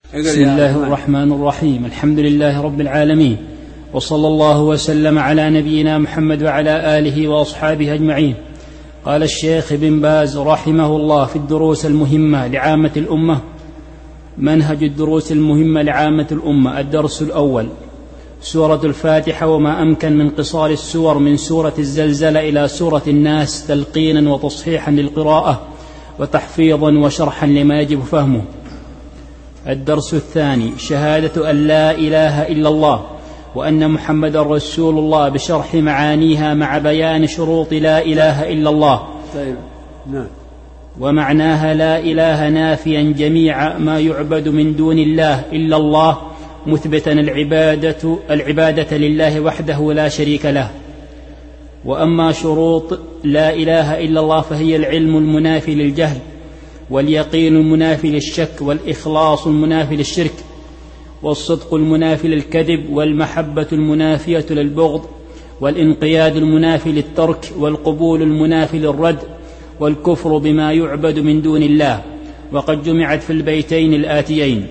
بسم الله الرحمن الرحيم. الحمد لله رب العالمين، وصلى الله وسلم على نبينا محمد وعلى آله وأصحابه أجمعين. قال الشيخ بن باز رحمه الله في الدروس المهمة لعامة الأمة: منهج الدروس المهمة لعامة الأمة. الدرس الأول: سورة الفاتحة وما أمكن من قصار السور من سورة الزلزلة إلى سورة الناس، تلقينا وتصحيحا للقراءة وتحفيظا وشرحا لما يجب فهمه. الدرس الثاني: شهادة أن لا إله إلا الله وأن محمد رسول الله بشرح معانيها مع بيان شروط لا إله إلا الله. طيب. نعم. ومعناها: لا إله نافيا جميع ما يعبد من دون الله إلا الله، مثبتا العبادة لله وحده لا شريك له. وأما شروط لا إله إلا الله فهي العلم المنافي للجهل، واليقين المنافي للشك، والإخلاص المنافي للشرك، والصدق المنافي للكذب، والمحبة المنافية للبغض، والانقياد المنافي للترك، والقبول المنافي للرد، والكفر بما يعبد من دون الله. وقد جمعت في البيتين الآتيين: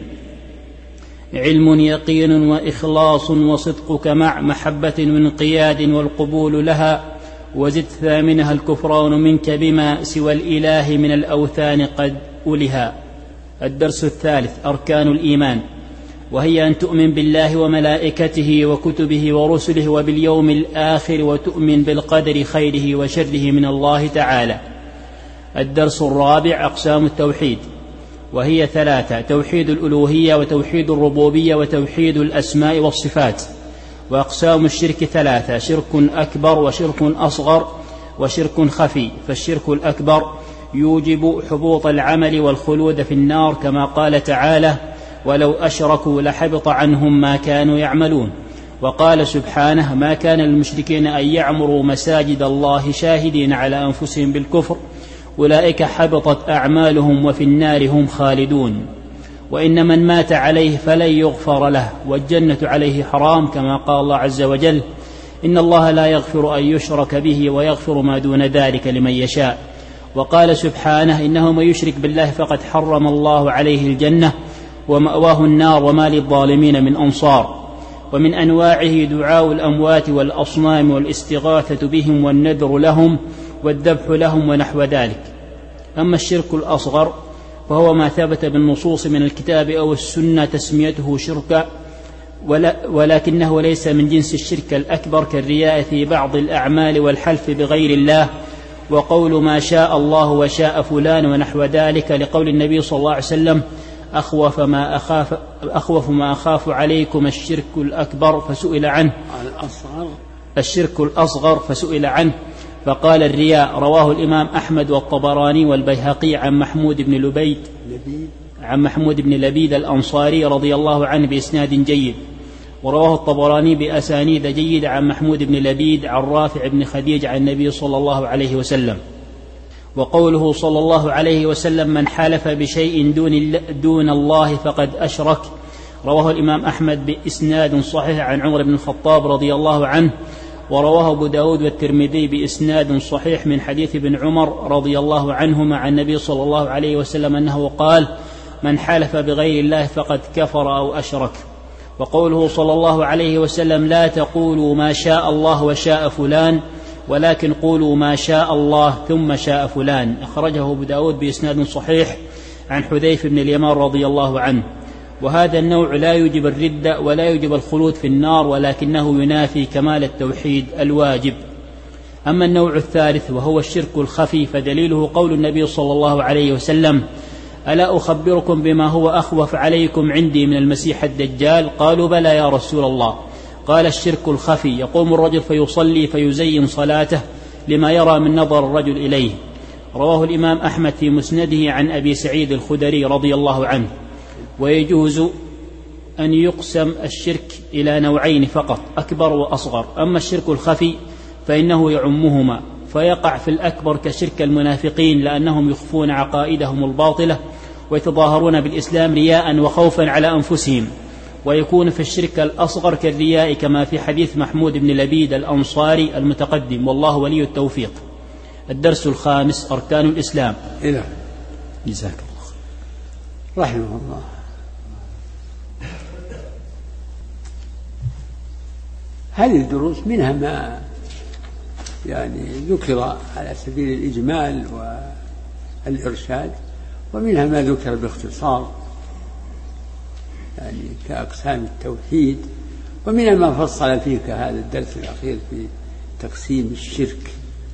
علم يقين وإخلاص وصدقك مع محبة وانقياد والقبول لها، وزد ثامنها الكفران منك بما سوى الإله من الأوثان قد أولها. الدرس الثالث: أركان الإيمان، وهي أن تؤمن بالله وملائكته وكتبه ورسله وباليوم الآخر، وتؤمن بالقدر خيره وشره من الله تعالى. الدرس الرابع: أقسام التوحيد، وهي ثلاثة: توحيد الألوهية، وتوحيد الربوبية، وتوحيد الأسماء والصفات. وأقسام الشرك ثلاثة: شرك أكبر، وشرك أصغر، وشرك خفي. فالشرك الأكبر يوجب حبوط العمل والخلود في النار، كما قال تعالى: ولو أشركوا لحبط عنهم ما كانوا يعملون. وقال سبحانه: ما كان للمشركين أن يعمروا مساجد الله شاهدين على أنفسهم بالكفر، أولئك حبطت أعمالهم وفي النار هم خالدون. وإن من مات عليه فلن يغفر له، والجنة عليه حرام، كما قال الله عز وجل: إن الله لا يغفر أن يشرك به ويغفر ما دون ذلك لمن يشاء. وقال سبحانه: إنه من يشرك بالله فقد حرم الله عليه الجنة ومأواه النار وما للظالمين من أنصار. ومن أنواعه دعاء الأموات والأصنام والاستغاثة بهم والنذر لهم والذبح لهم ونحو ذلك. أما الشرك الأصغر فهو ما ثبت بالنصوص من الكتاب أو السنة تسميته شركا، ولكنه ليس من جنس الشرك الأكبر، كالرياء في بعض الأعمال والحلف بغير الله، وقول ما شاء الله وشاء فلان ونحو ذلك، لقول النبي صلى الله عليه وسلم: أخوف ما أخاف عليكم الشرك الأكبر، فسئل عنه الشرك الأصغر فسئل عنه فقال: الرياء. رواه الإمام أحمد والطبراني والبيهقي عن محمود بن لبيد الأنصاري رضي الله عنه بإسناد جيد. ورواه الطبراني بأسانيد جيدة عن محمود بن لبيد عن رافع بن خديج عن النبي صلى الله عليه وسلم. وقوله صلى الله عليه وسلم: من حلف بشيء دون الله فقد أشرك، رواه الإمام أحمد بإسناد صحيح عن عمر بن الخطاب رضي الله عنه. ورواه أبو داود والترمذي بإسناد صحيح من حديث ابن عمر رضي الله عنهما عن النبي صلى الله عليه وسلم أنه قال: من حلف بغير الله فقد كفر أو أشرك. وقوله صلى الله عليه وسلم: لا تقولوا ما شاء الله وشاء فلان، ولكن قولوا ما شاء الله ثم شاء فلان. أخرجه أبو داود بإسناد صحيح عن حذيفة بن اليمان رضي الله عنه. وهذا النوع لا يوجب الردة ولا يوجب الخلود في النار، ولكنه ينافي كمال التوحيد الواجب. أما النوع الثالث وهو الشرك الخفي، فدليله قول النبي صلى الله عليه وسلم: ألا أخبركم بما هو أخوف عليكم عندي من المسيح الدجال؟ قالوا: بلى يا رسول الله. قال: الشرك الخفي، يقوم الرجل فيصلي فيزين صلاته لما يرى من نظر الرجل إليه. رواه الإمام أحمد في مسنده عن أبي سعيد الخدري رضي الله عنه. ويجوز أن يقسم الشرك إلى نوعين فقط: أكبر وأصغر. أما الشرك الخفي فإنه يعمهما، فيقع في الأكبر كشرك المنافقين، لأنهم يخفون عقائدهم الباطلة ويتظاهرون بالإسلام رياء وخوفا على أنفسهم. ويكون في الشرك الأصغر كالرياء، كما في حديث محمود بن لبيد الأنصاري المتقدم، والله ولي التوفيق. الدرس الخامس: أركان الإسلام. إله جزاك الله رحمه الله. هذه الدروس منها ما يعني ذكر على سبيل الإجمال والإرشاد، ومنها ما ذكر باختصار يعني كأقسام التوحيد، ومنها ما فصل فيه كهذا الدرس الأخير في تقسيم الشرك.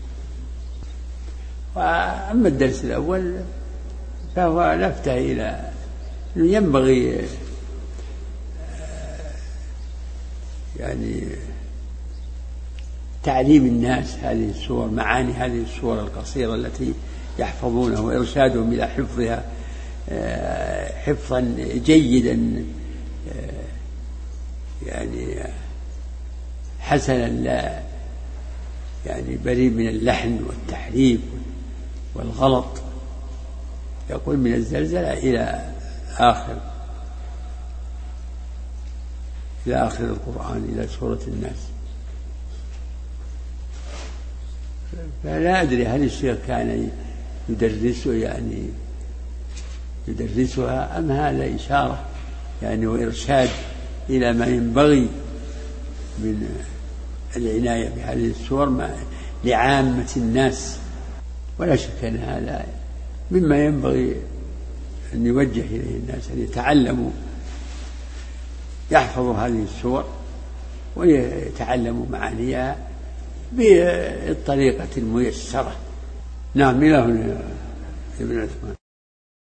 وأما الدرس الأول فهو لفتة إلى أنه ينبغي يعني تعليم الناس هذه السور، معاني هذه السور القصيرة التي يحفظونها، وإرشادهم إلى حفظها حفظا جيدا يعني حسنا، لا يعني بريء من اللحن والتحريف والغلط. يقول من الزلزلة إلى آخر القرآن، إلى سورة الناس. فلا أدري هل الشيخ كان يدرسها أم هذا إشارة يعني وإرشاد إلى ما ينبغي من العناية بهذه السور لعامة الناس. ولا شك أن هذا مما ينبغي أن يوجه إليه الناس، أن يتعلموا يحفظوا هذه السور ويتعلموا معانيها بالطريقة الميسرة. نعم، إلى هنا يا ابن عثمان.